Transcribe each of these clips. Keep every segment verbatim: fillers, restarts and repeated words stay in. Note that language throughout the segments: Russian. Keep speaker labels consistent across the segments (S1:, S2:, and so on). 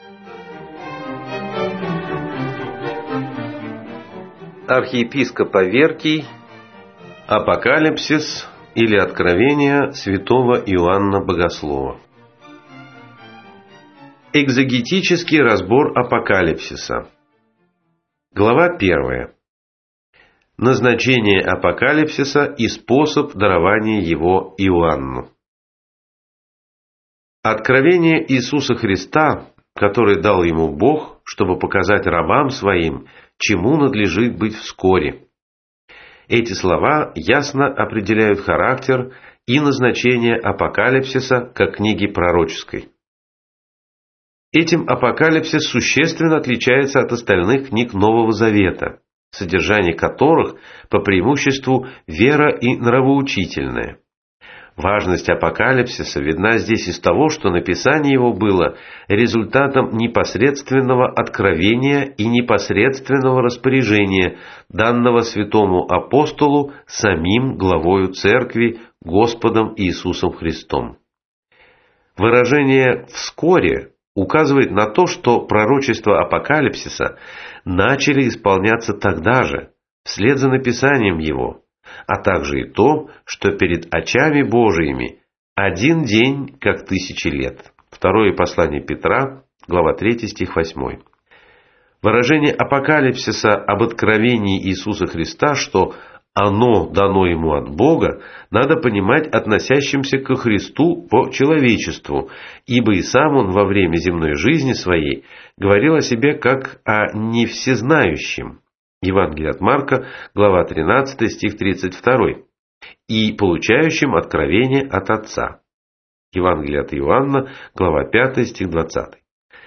S1: Архиепископ Аверкий. Апокалипсис или Откровение святого Иоанна Богослова. Экзегетический разбор Апокалипсиса. Глава первая. Назначение Апокалипсиса и способ дарования его Иоанну. Откровение Иисуса Христа, которое дал ему Бог, чтобы показать рабам своим, чему надлежит быть вскоре. Эти слова ясно определяют характер и назначение Апокалипсиса как книги пророческой. Этим Апокалипсис существенно отличается от остальных книг Нового Завета, содержание которых по преимуществу вера и нравоучительное. Важность Апокалипсиса видна здесь из того, что написание его было результатом непосредственного откровения и непосредственного распоряжения, данного святому апостолу самим главою Церкви Господом Иисусом Христом. Выражение «вскоре» указывает на то, что пророчества Апокалипсиса начали исполняться тогда же, вслед за написанием его, а также и то, что перед очами Божиими один день, как тысячи лет. Второе послание Петра, глава третья, стих восьмой. Выражение Апокалипсиса об откровении Иисуса Христа, что оно дано ему от Бога, надо понимать относящимся ко Христу по человечеству, ибо и сам он во время земной жизни своей говорил о себе как о невсезнающем. Евангелие от Марка, глава тринадцатая, стих тридцать два, и получающим откровение от Отца. Евангелие от Иоанна, глава пятая, стих двадцатый.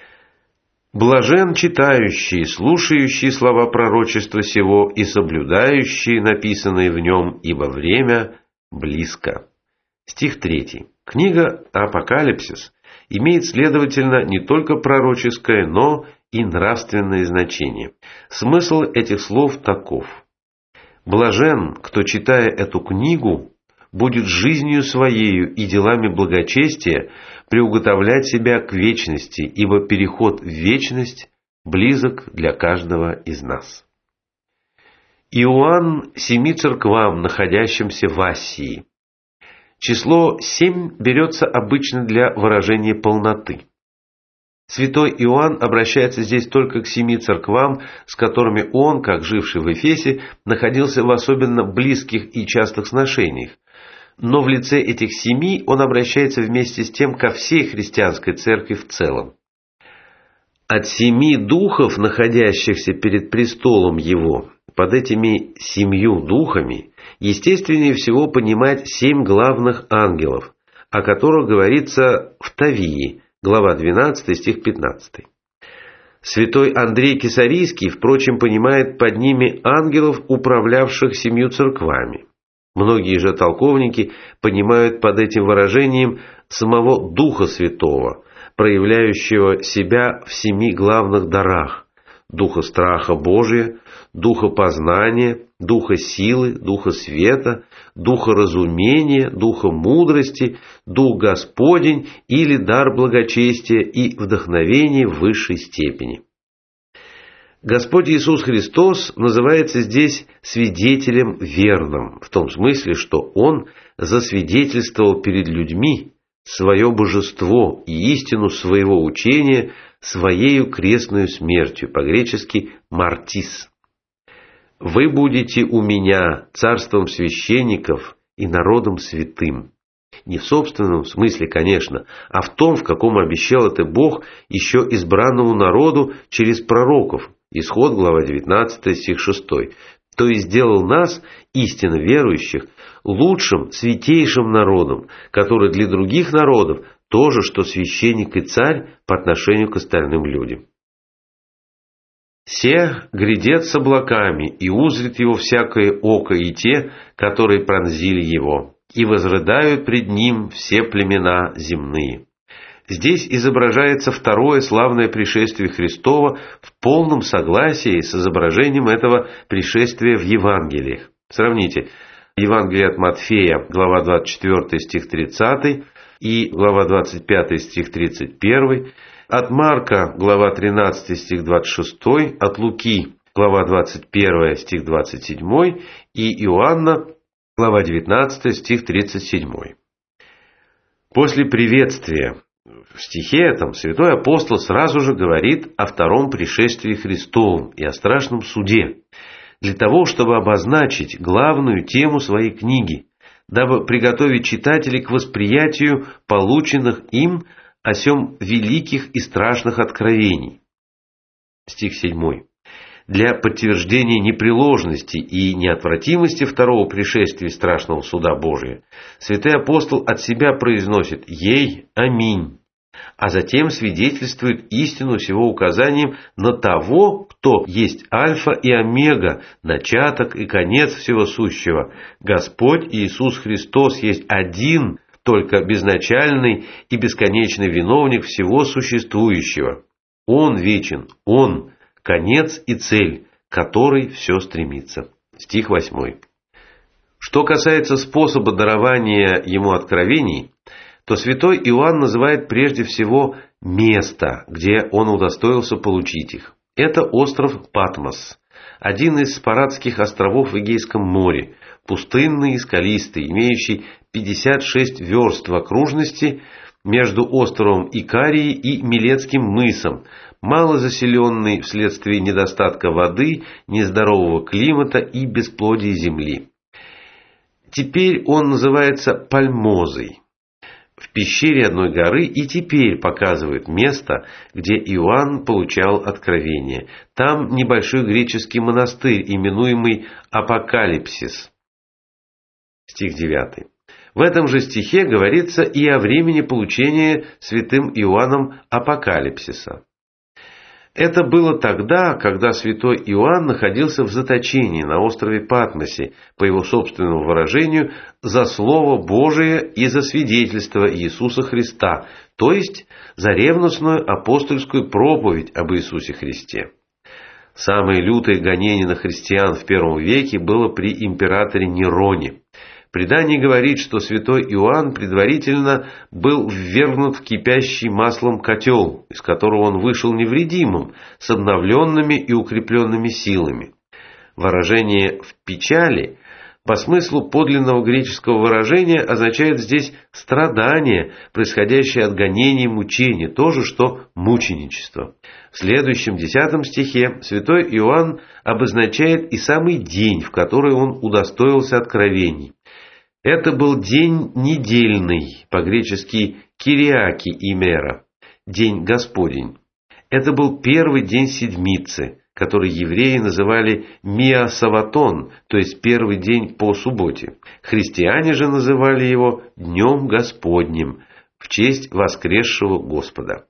S1: «Блажен читающий, слушающий слова пророчества сего и соблюдающие написанные в нем, ибо время близко». Стих третий. Книга «Апокалипсис» имеет, следовательно, не только пророческое, но и нравственное значение. Смысл этих слов таков: блажен, кто, читая эту книгу, будет жизнью своею и делами благочестия приуготовлять себя к вечности, ибо переход в вечность близок для каждого из нас. Иоанн семи церквам, находящимся в Асии. Число семь берется обычно для выражения полноты. Святой Иоанн обращается здесь только к семи церквам, с которыми он, как живший в Эфесе, находился в особенно близких и частых сношениях. Но в лице этих семи он обращается вместе с тем ко всей христианской церкви в целом. От семи духов, находящихся перед престолом его, под этими семью духами естественнее всего понимать семь главных ангелов, о которых говорится в Тавии, глава двенадцатая, стих пятнадцатый. Святой Андрей Кесарийский, впрочем, понимает под ними ангелов, управлявших семью церквами. Многие же толковники понимают под этим выражением самого Духа Святого, проявляющего себя в семи главных дарах: Духа страха Божия, Духа познания, Духа силы, Духа света, Духа разумения, Духа мудрости, Дух Господень или дар благочестия и вдохновения в высшей степени. Господь Иисус Христос называется здесь свидетелем верным, в том смысле, что Он засвидетельствовал перед людьми свое божество и истину своего учения своею крестную смертью, по-гречески «мартис». «Вы будете у меня царством священников и народом святым». Не в собственном смысле, конечно, а в том, в каком обещал это Бог еще избранному народу через пророков. Исход, глава девятнадцатая, стих шестой. То есть сделал нас, истинно верующих, лучшим, святейшим народом, который для других народов то же, что священник и царь по отношению к остальным людям. «Се грядет с облаками, и узрит его всякое око, и те, которые пронзили его, и возрыдают пред ним все племена земные». Здесь изображается второе славное пришествие Христова в полном согласии с изображением этого пришествия в Евангелиях. Сравните Евангелие от Матфея, глава двадцать четвёртая, стих тридцатый, и глава двадцать пятая, стих тридцать первый, От Марка, глава тринадцатая, стих двадцать шесть, от Луки, глава двадцать первая, стих двадцать семь, и Иоанна, глава девятнадцатая, стих тридцать семь. После приветствия в стихе этом святой апостол сразу же говорит о втором пришествии Христовом и о страшном суде, для того, чтобы обозначить главную тему своей книги, дабы приготовить читателей к восприятию полученных им о сем великих и страшных откровений. Стих седьмой. Для подтверждения непреложности и неотвратимости второго пришествия страшного суда Божия святой апостол от себя произносит «Ей, аминь», а затем свидетельствует истину всего указанием на того, кто есть Альфа и Омега, начаток и конец всего сущего. Господь Иисус Христос есть один, только безначальный и бесконечный виновник всего существующего. Он вечен, Он – конец и цель, к которой все стремится. Стих восьмой. Что касается способа дарования ему откровений, то святой Иоанн называет прежде всего место, где он удостоился получить их. Это остров Патмос, один из Спарадских островов в Эгейском море, пустынный и скалистый, имеющий пятьдесят шесть верст в окружности между островом Икарии и Милетским мысом, малозаселенный вследствие недостатка воды, нездорового климата и бесплодия земли. Теперь он называется Пальмозой. В пещере одной горы и теперь показывает место, где Иоанн получал откровение. Там небольшой греческий монастырь, именуемый Апокалипсис. Стих девятый. В этом же стихе говорится и о времени получения святым Иоанном Апокалипсиса. Это было тогда, когда святой Иоанн находился в заточении на острове Патмосе, по его собственному выражению, за Слово Божие и за свидетельство Иисуса Христа, то есть за ревностную апостольскую проповедь об Иисусе Христе. Самое лютое гонение на христиан в первом веке было при императоре Нероне. Предание говорит, что святой Иоанн предварительно был ввергнут в кипящий маслом котел, из которого он вышел невредимым, с обновленными и укрепленными силами. Выражение «в печали» по смыслу подлинного греческого выражения означает здесь страдание, происходящее от гонений и мучений, то же, что мученичество. В следующем десятом стихе святой Иоанн обозначает и самый день, в который он удостоился откровений. Это был день недельный, по-гречески «кириаки имера», день Господень. Это был первый день седмицы, который евреи называли «миасаватон», то есть первый день по субботе. Христиане же называли его «днем Господним» в честь воскресшего Господа.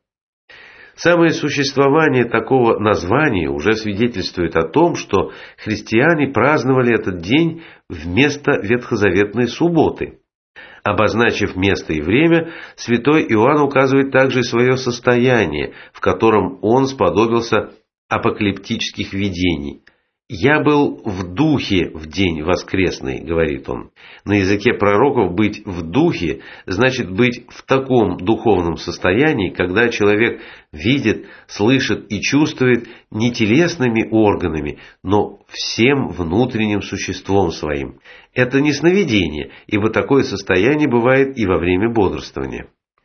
S1: Самое существование такого названия уже свидетельствует о том, что христиане праздновали этот день вместо ветхозаветной субботы. Обозначив место и время, святой Иоанн указывает также свое состояние, в котором он сподобился апокалиптических видений. «Я был в духе в день воскресный», — говорит он. На языке пророков быть в духе значит быть в таком духовном состоянии, когда человек видит, слышит и чувствует не телесными органами, но всем внутренним существом своим. Это не сновидение, ибо такое состояние бывает и во время бодрствования.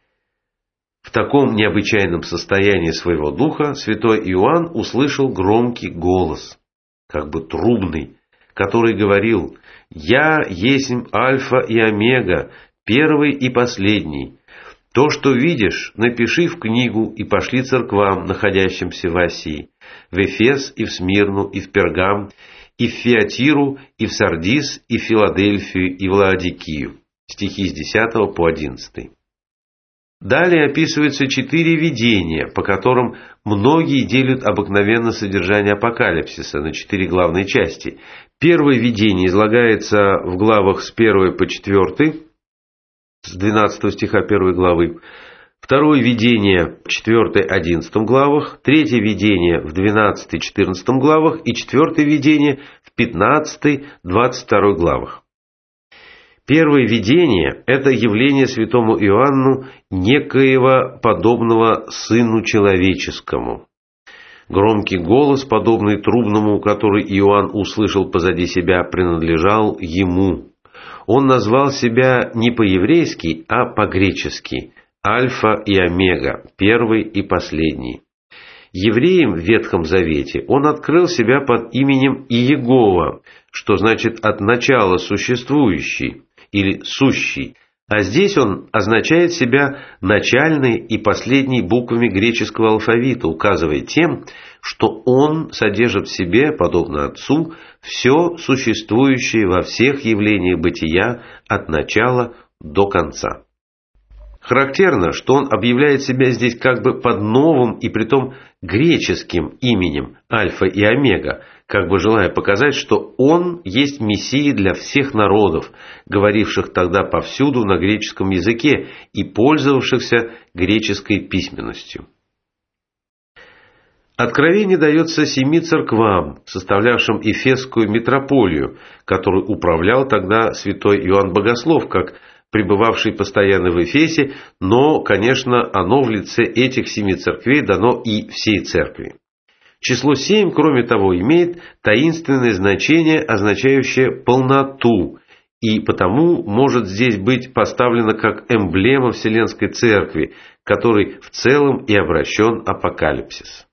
S1: В таком необычайном состоянии своего духа святой Иоанн услышал громкий голос, как бы трубный, который говорил: «Я есмь Альфа и Омега, первый и последний. То, что видишь, напиши в книгу и пошли церквам, находящимся в Асии, в Эфес и в Смирну, и в Пергам, и в Фиатиру, и в Сардис, и в Филадельфию, и в Лаодикию». Стихи с десятого по одиннадцатый. Далее описываются четыре видения, по которым многие делят обыкновенно содержание апокалипсиса на четыре главные части. Первое видение излагается в главах с первого по четвёртый, с двенадцатого стиха первой главы. Второе видение в четвёртой-одиннадцатом главах. Третье видение в двенадцатой-четырнадцатом главах. И четвертое видение в пятнадцатой-двадцать второй главах. Первое видение – это явление святому Иоанну некоего подобного Сыну Человеческому. Громкий голос, подобный трубному, который Иоанн услышал позади себя, принадлежал ему. Он назвал себя не по-еврейски, а по-гречески – Альфа и Омега, первый и последний. Евреям в Ветхом Завете он открыл себя под именем Иегова, что значит «от начала существующий» или «сущий», а здесь он означает себя начальной и последней буквами греческого алфавита, указывая тем, что он содержит в себе, подобно Отцу, все существующее во всех явлениях бытия от начала до конца. Характерно, что он объявляет себя здесь как бы под новым и притом греческим именем Альфа и Омега, как бы желая показать, что он есть Мессия для всех народов, говоривших тогда повсюду на греческом языке и пользовавшихся греческой письменностью. Откровение дается семи церквам, составлявшим Эфесскую митрополию, которую управлял тогда святой Иоанн Богослов, как пребывавший постоянно в Эфесе, но, конечно, оно в лице этих семи церквей дано и всей церкви. Число семь, кроме того, имеет таинственное значение, означающее полноту, и потому может здесь быть поставлено как эмблема Вселенской Церкви, которой в целом и обращен апокалипсис.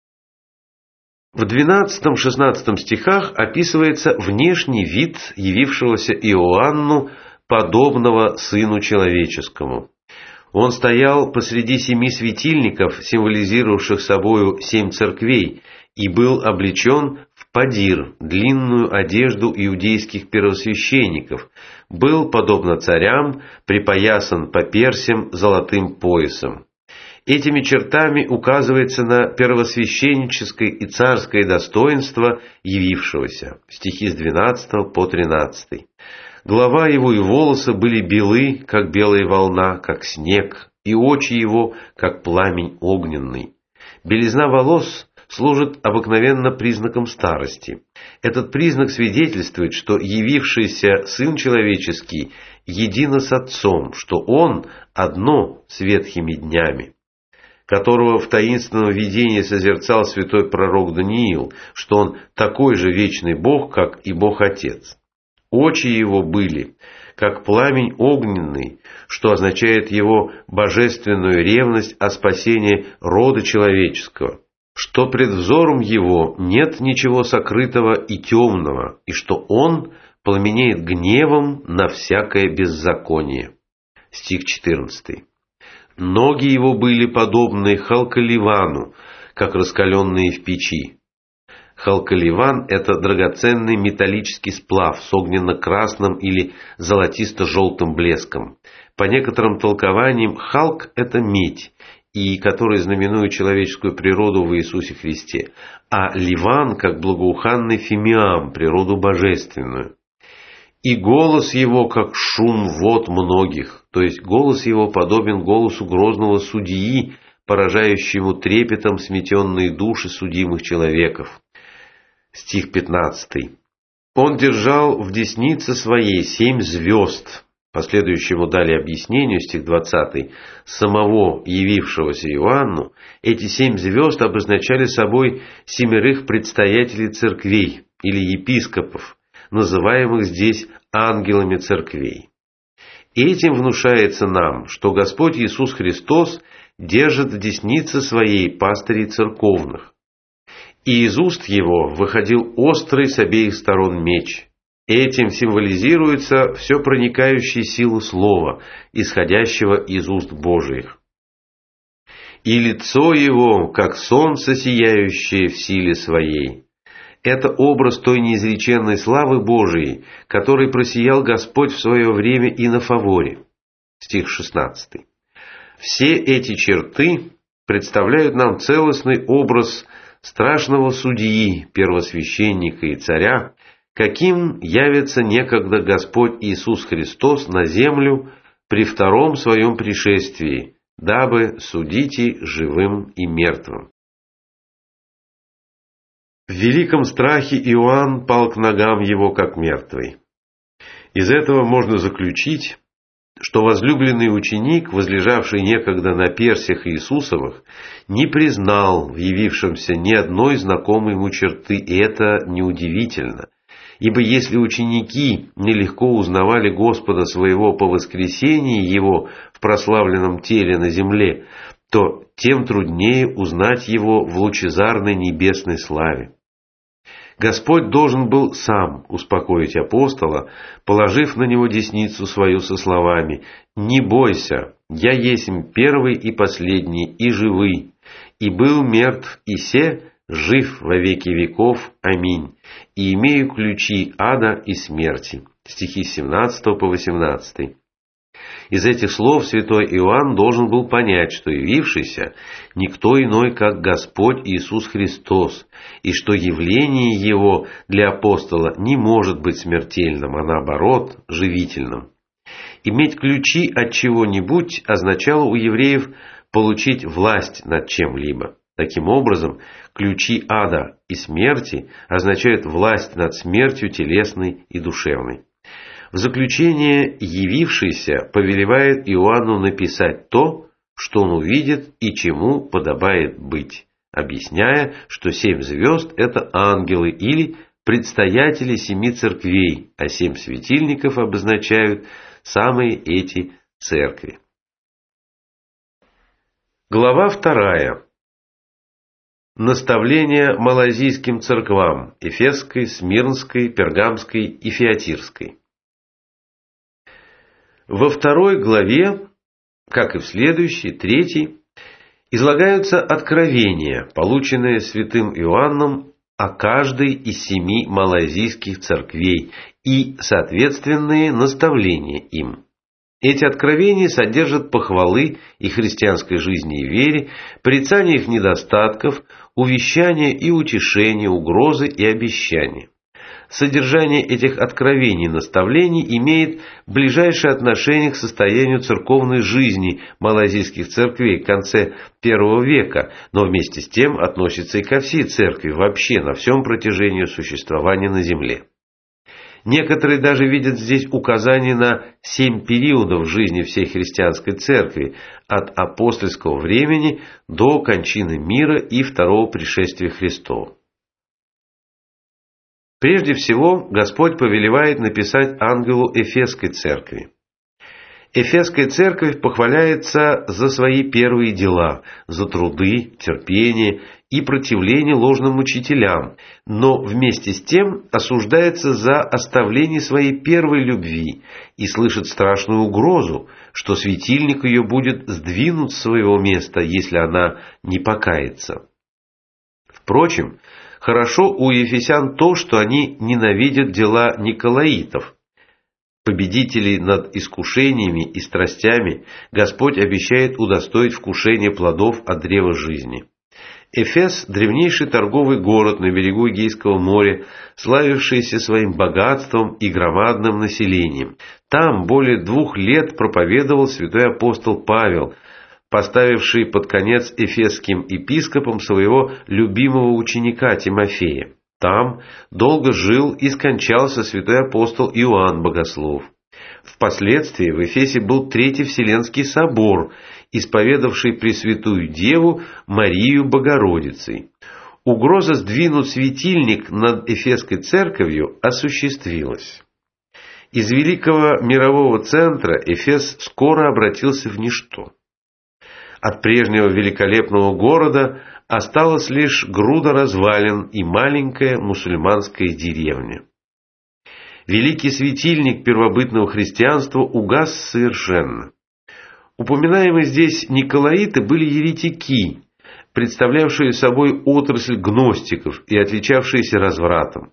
S1: В двенадцатом-шестнадцатом стихах описывается внешний вид явившегося Иоанну, подобного Сыну Человеческому. Он стоял посреди семи светильников, символизировавших собою семь церквей, и был облечен в падир, длинную одежду иудейских первосвященников, был, подобно царям, припоясан по персям золотым поясом. Этими чертами указывается на первосвященническое и царское достоинство явившегося. Стихи с двенадцатого по тринадцатый. Голова его и волосы были белы, как белая волна, как снег, и очи его, как пламень огненный. Белизна волос служит обыкновенно признаком старости. Этот признак свидетельствует, что явившийся Сын Человеческий едино с Отцом, что Он одно с ветхими днями, которого в таинственном видении созерцал святой пророк Даниил, что Он такой же вечный Бог, как и Бог Отец. Очи его были, как пламень огненный, что означает его божественную ревность о спасении рода человеческого, что пред взором его нет ничего сокрытого и темного, и что он пламенеет гневом на всякое беззаконие. Стих четырнадцатый. Ноги его были подобны халколивану, как раскаленные в печи. Халколиван – это драгоценный металлический сплав с огненно-красным или золотисто-желтым блеском. По некоторым толкованиям халк – это медь, и который знаменует человеческую природу в Иисусе Христе, а ливан – как благоуханный фимиам, природу божественную. И голос его, как шум вод многих, то есть голос его подобен голосу грозного судьи, поражающему трепетом сметенные души судимых человеков. Стих пятнадцатый. Он держал в деснице своей семь звезд. По следующему далее объяснению, стих двадцатый, самого явившегося Иоанну, эти семь звезд обозначали собой семерых предстоятелей церквей или епископов, называемых здесь ангелами церквей. Этим внушается нам, что Господь Иисус Христос держит в деснице своей пастырей церковных. И из уст его выходил острый с обеих сторон меч. Этим символизируется все проникающая сила слова, исходящего из уст Божиих. И лицо его, как солнце, сияющее в силе своей. Это образ той неизреченной славы Божией, которой просиял Господь в свое время и на Фаворе. Стих шестнадцатый. Все эти черты представляют нам целостный образ страшного судьи, первосвященника и царя, каким явится некогда Господь Иисус Христос на землю при втором своем пришествии, дабы судите живым и мертвым. В великом страхе Иоанн пал к ногам его, как мертвый. Из этого можно заключить, что возлюбленный ученик, возлежавший некогда на персях Иисусовых, не признал в явившемся ни одной знакомой ему черты, и это неудивительно. Ибо если ученики нелегко узнавали Господа своего по воскресении Его в прославленном теле на земле, то тем труднее узнать Его в лучезарной небесной славе. Господь должен был сам успокоить апостола, положив на него десницу свою со словами: «Не бойся, я есмь первый и последний, и живый, и был мертв, и се жив во веки веков. Аминь. И имею ключи ада и смерти». Стихи с семнадцатого по восемнадцатый. Из этих слов святой Иоанн должен был понять, что явившийся никто иной, как Господь Иисус Христос, и что явление Его для апостола не может быть смертельным, а наоборот, живительным. Иметь ключи от чего-нибудь означало у евреев получить власть над чем-либо. Таким образом, ключи ада и смерти означают власть над смертью телесной и душевной. В заключение явившийся повелевает Иоанну написать то, что он увидит и чему подобает быть, объясняя, что семь звезд – это ангелы или предстоятели семи церквей, а семь светильников обозначают самые эти церкви. Глава вторая. Наставление малазийским церквам – Эфесской, Смирнской, Пергамской и Фиатирской. Во второй главе, как и в следующей, третьей, излагаются откровения, полученные святым Иоанном о каждой из семи малазийских церквей и соответственные наставления им. Эти откровения содержат похвалы и христианской жизни и вере, порицание их недостатков, увещания и утешения, угрозы и обещания. Содержание этих откровений и наставлений имеет ближайшее отношение к состоянию церковной жизни малазийских церквей в конце первого века, но вместе с тем относится и ко всей церкви вообще на всем протяжении существования на земле. Некоторые даже видят здесь указание на семь периодов жизни всей христианской церкви, от апостольского времени до кончины мира и второго пришествия Христова. Прежде всего, Господь повелевает написать ангелу Эфесской церкви. Эфесская церковь похваляется за свои первые дела, за труды, терпение и противление ложным учителям, но вместе с тем осуждается за оставление своей первой любви и слышит страшную угрозу, что светильник ее будет сдвинут с своего места, если она не покается. Впрочем, хорошо у ефесян то, что они ненавидят дела николаитов. Победителей над искушениями и страстями Господь обещает удостоить вкушения плодов от древа жизни. Эфес – древнейший торговый город на берегу Эгейского моря, славившийся своим богатством и громадным населением. Там более двух лет проповедовал святой апостол Павел, поставивший под конец эфесским епископом своего любимого ученика Тимофея. Там долго жил и скончался святой апостол Иоанн Богослов. Впоследствии в Эфесе был Третий Вселенский собор, исповедавший Пресвятую Деву Марию Богородицей. Угроза сдвинуть светильник над Эфесской церковью осуществилась. Из великого мирового центра Эфес скоро обратился в ничто. От прежнего великолепного города осталась лишь груда развалин и маленькая мусульманская деревня. Великий светильник первобытного христианства угас совершенно. Упоминаемые здесь николаиты были еретики, представлявшие собой отрасль гностиков и отличавшиеся развратом.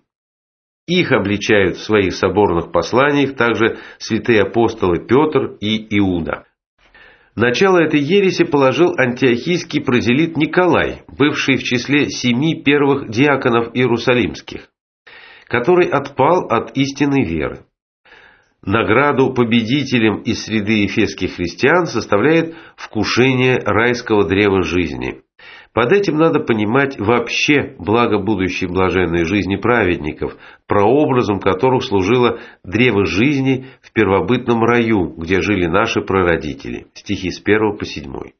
S1: Их обличают в своих соборных посланиях также святые апостолы Петр и Иуда. Начало этой ереси положил антиохийский прозелит Николай, бывший в числе семи первых диаконов иерусалимских, который отпал от истинной веры. Награду победителям из среды эфесских христиан составляет вкушение райского древа жизни. Под этим надо понимать вообще благо будущей блаженной жизни праведников, прообразом которых служило древо жизни в первобытном раю, где жили наши прародители. Стихи с первого по седьмой.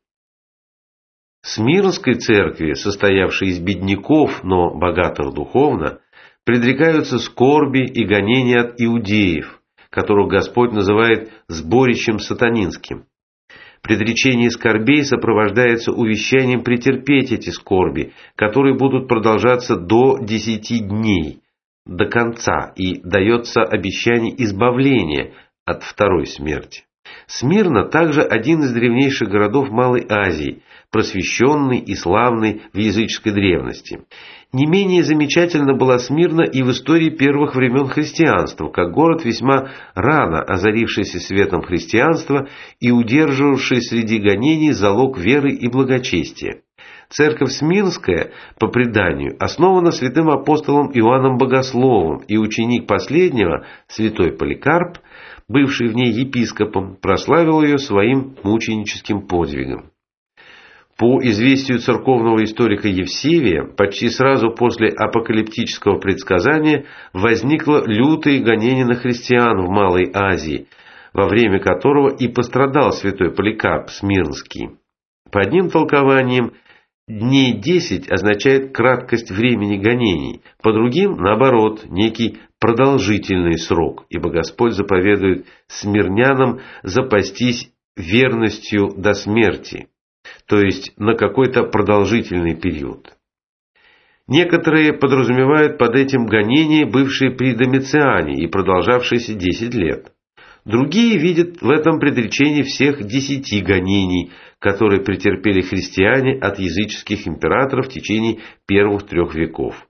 S1: Смирнской церкви, состоявшей из бедняков, но богатых духовно, предрекаются скорби и гонения от иудеев, которых Господь называет сборищем сатанинским. Предречение скорбей сопровождается увещанием претерпеть эти скорби, которые будут продолжаться до десяти дней, до конца, и дается обещание избавления от второй смерти. Смирна также один из древнейших городов Малой Азии, просвещенный и славный в языческой древности. Не менее замечательна была Смирна и в истории первых времен христианства, как город, весьма рано озарившийся светом христианства и удерживавший среди гонений залог веры и благочестия. Церковь Смирнская, по преданию, основана святым апостолом Иоанном Богословом, и ученик последнего, святой Поликарп, бывший в ней епископом, прославил ее своим мученическим подвигом. По известию церковного историка Евсевия, почти сразу после апокалиптического предсказания возникло лютое гонение на христиан в Малой Азии, во время которого и пострадал святой Поликарп Смирнский. По одним толкованиям, дней десять означает краткость времени гонений, по другим, наоборот, некий продолжительный срок, ибо Господь заповедует смирнянам запастись верностью до смерти, то есть на какой-то продолжительный период. Некоторые подразумевают под этим гонения, бывшие при Домициане и продолжавшиеся десять лет. Другие видят в этом предречении всех десяти гонений, которые претерпели христиане от языческих императоров в течение первых трех веков.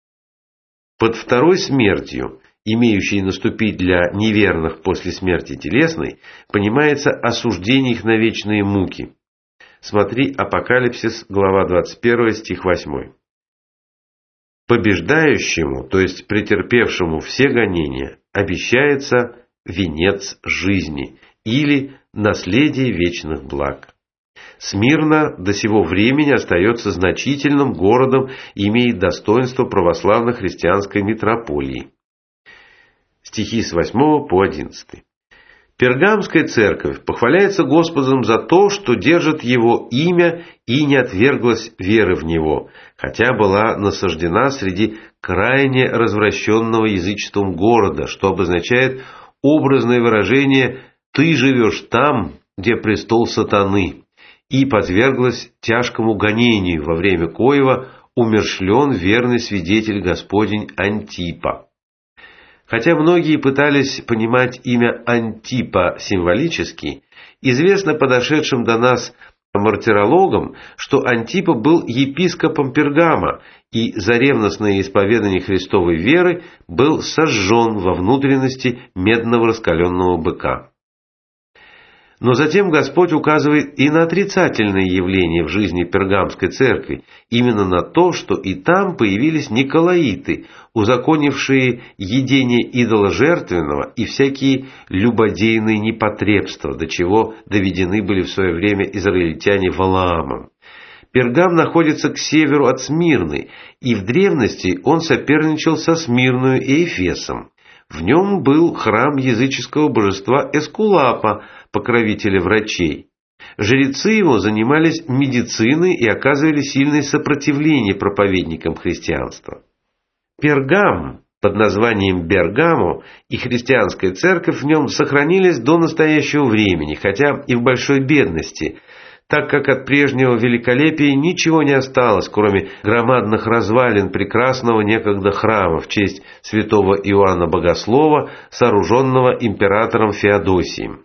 S1: Под второй смертью, имеющей наступить для неверных после смерти телесной, понимается осуждение их на вечные муки. Смотри Апокалипсис, глава двадцать первая, стих восьмой. Побеждающему, то есть претерпевшему все гонения, обещается венец жизни или наследие вечных благ. Смирна до сего времени остается значительным городом и имеет достоинство православно-христианской митрополии. Стихи с восьмого по одиннадцатый. Пергамская церковь похваляется Господом за то, что держит Его имя и не отверглась веры в Него, хотя была насаждена среди крайне развращенного язычеством города, что обозначает образное выражение «ты живешь там, где престол сатаны», и подверглась тяжкому гонению, во время коего умерщвлен верный свидетель Господень Антипа. Хотя многие пытались понимать имя Антипа символически, известно подошедшим до нас мартирологам, что Антипа был епископом Пергама и за ревностное исповедание Христовой веры был сожжен во внутренности медного раскаленного быка. Но затем Господь указывает и на отрицательные явления в жизни Пергамской церкви, именно на то, что и там появились николаиты, узаконившие едение идола жертвенного и всякие любодейные непотребства, до чего доведены были в свое время израильтяне Валаамом. Пергам находится к северу от Смирны, и в древности он соперничал со Смирною и Эфесом. В нем был храм языческого божества Эскулапа, покровителя врачей. Жрецы его занимались медициной и оказывали сильное сопротивление проповедникам христианства. Пергам, под названием Бергамо, и христианская церковь в нем сохранились до настоящего времени, хотя и в большой бедности, так как от прежнего великолепия ничего не осталось, кроме громадных развалин прекрасного некогда храма в честь святого Иоанна Богослова, сооруженного императором Феодосием.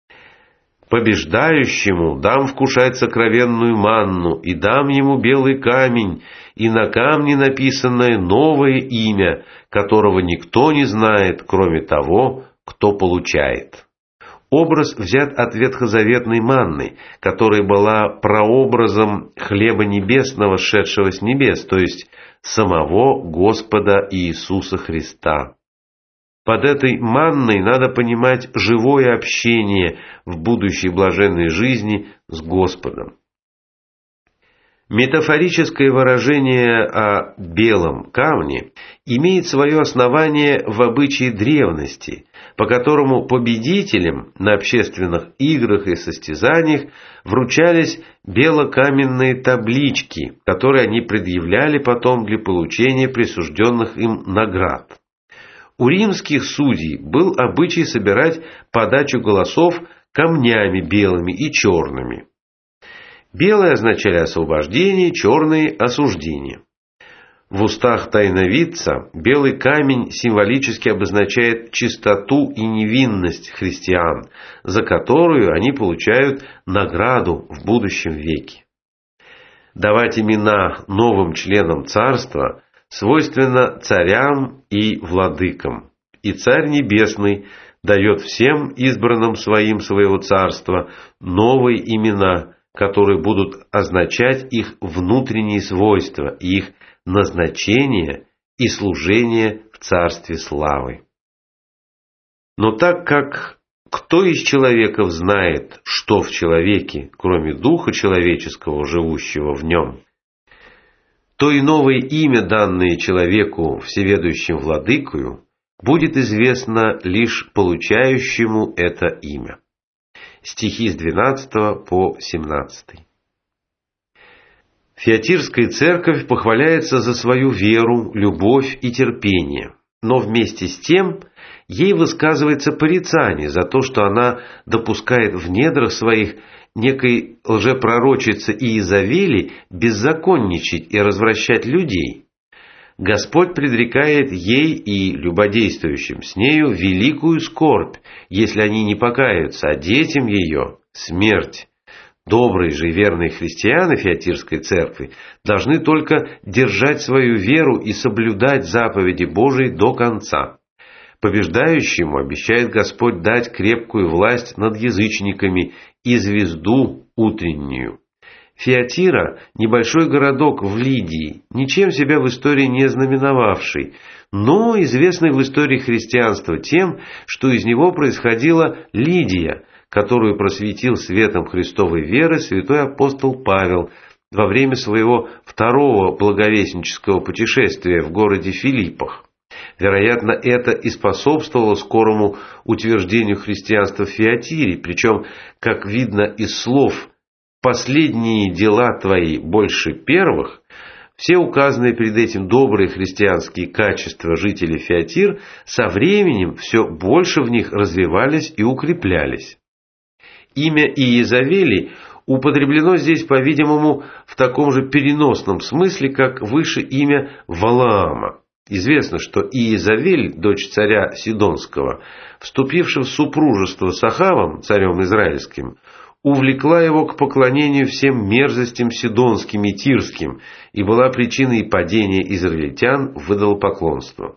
S1: «Побеждающему дам вкушать сокровенную манну, и дам ему белый камень, и на камне написанное новое имя, которого никто не знает, кроме того, кто получает». Образ взят от ветхозаветной манны, которая была прообразом хлеба небесного, сшедшего с небес, то есть самого Господа Иисуса Христа. Под этой манной надо понимать живое общение в будущей блаженной жизни с Господом. Метафорическое выражение о белом камне имеет свое основание в обычае древности, по которому победителям на общественных играх и состязаниях вручались белокаменные таблички, которые они предъявляли потом для получения присужденных им наград. У римских судей был обычай собирать подачу голосов камнями белыми и черными. Белые означали освобождение, черные – осуждение. В устах тайновидца белый камень символически обозначает чистоту и невинность христиан, за которую они получают награду в будущем веке. Давать имена новым членам царства свойственно царям и владыкам, и Царь Небесный дает всем избранным своим своего царства новые имена, которые будут означать их внутренние свойства, их назначение и служение в Царстве Славы. Но так как кто из человеков знает, что в человеке, кроме духа человеческого, живущего в нем, то и новое имя, данное человеку всеведущим владыкою, будет известно лишь получающему это имя. Стихи с двенадцатого по семнадцатый. Фиатирская церковь похваляется за свою веру, любовь и терпение, но вместе с тем ей высказывается порицание за то, что она допускает в недрах своих некой лжепророчицы Иезавели беззаконничать и развращать людей. Господь предрекает ей и любодействующим с нею великую скорбь, если они не покаются, а детям ее – смерть. Добрые же и верные христиане Фиатирской церкви должны только держать свою веру и соблюдать заповеди Божии до конца. Побеждающему обещает Господь дать крепкую власть над язычниками и звезду утреннюю. Фиатира – небольшой городок в Лидии, ничем себя в истории не знаменовавший, но известный в истории христианства тем, что из него происходила Лидия, которую просветил светом Христовой веры святой апостол Павел во время своего второго благовестнического путешествия в городе Филиппах. Вероятно, это и способствовало скорому утверждению христианства в Фиатире, причем, как видно из слов «последние дела твои больше первых», все указанные перед этим добрые христианские качества жителей Фиатир со временем все больше в них развивались и укреплялись. Имя Иезавели употреблено здесь, по-видимому, в таком же переносном смысле, как выше имя Валаама. Известно, что Иезавель, дочь царя Сидонского, вступившая в супружество с Ахавом, царем израильским, увлекла его к поклонению всем мерзостям сидонским и тирским и была причиной падения израильтян в идолопоклонство.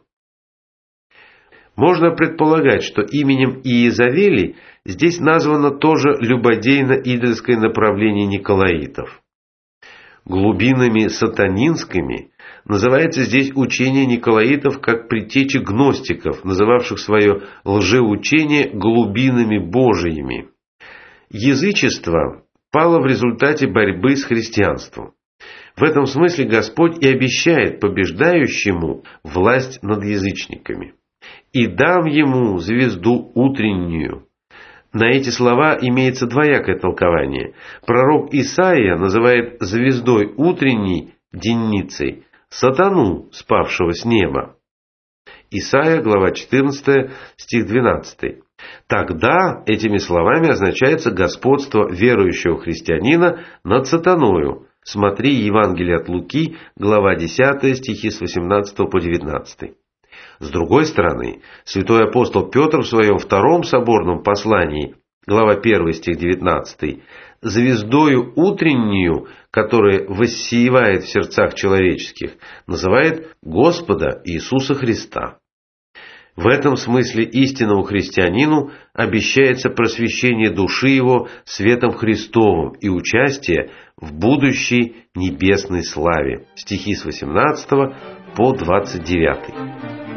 S1: Можно предполагать, что именем Иезавели здесь названо тоже любодейно-идольское направление николаитов. Глубинами сатанинскими называется здесь учение николаитов как предтечи гностиков, называвших свое лжеучение глубинами божьими. Язычество пало в результате борьбы с христианством. В этом смысле Господь и обещает побеждающему власть над язычниками. «И дам ему звезду утреннюю». На эти слова имеется двоякое толкование. Пророк Исаия называет звездой утренней, денницей, сатану, спавшего с неба. Исаия, глава четырнадцатая, стих двенадцатый. Тогда этими словами означается господство верующего христианина над сатаною. Смотри Евангелие от Луки, глава десятая, стихи с восемнадцатого по девятнадцатый. С другой стороны, святой апостол Петр в своем втором соборном послании, глава первая, стих девятнадцатый, звездою утреннюю, которая воссиевает в сердцах человеческих, называет Господа Иисуса Христа. В этом смысле истинному христианину обещается просвещение души его светом Христовым и участие в будущей небесной славе. Стихи с восемнадцатого по двадцать девятый.